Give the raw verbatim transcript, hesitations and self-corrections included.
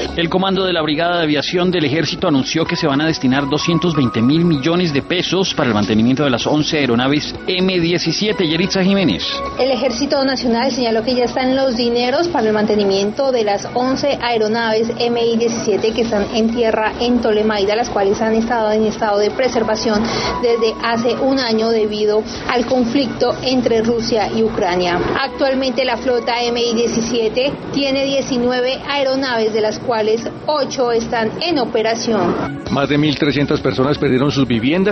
El comando de la Brigada de Aviación del Ejército anunció que se van a destinar doscientos veinte mil millones de pesos para el mantenimiento de las once aeronaves eme diecisiete. Yeritza Jiménez. El Ejército Nacional señaló que ya están los dineros para el mantenimiento de las once aeronaves eme diecisiete que están en tierra en Tolemaida, las cuales han estado en estado de preservación desde hace un año debido al conflicto entre Rusia y Ucrania. Actualmente la flota eme diecisiete tiene diecinueve aeronaves, de las cuales ocho están en operación. Más de mil trescientas personas perdieron sus viviendas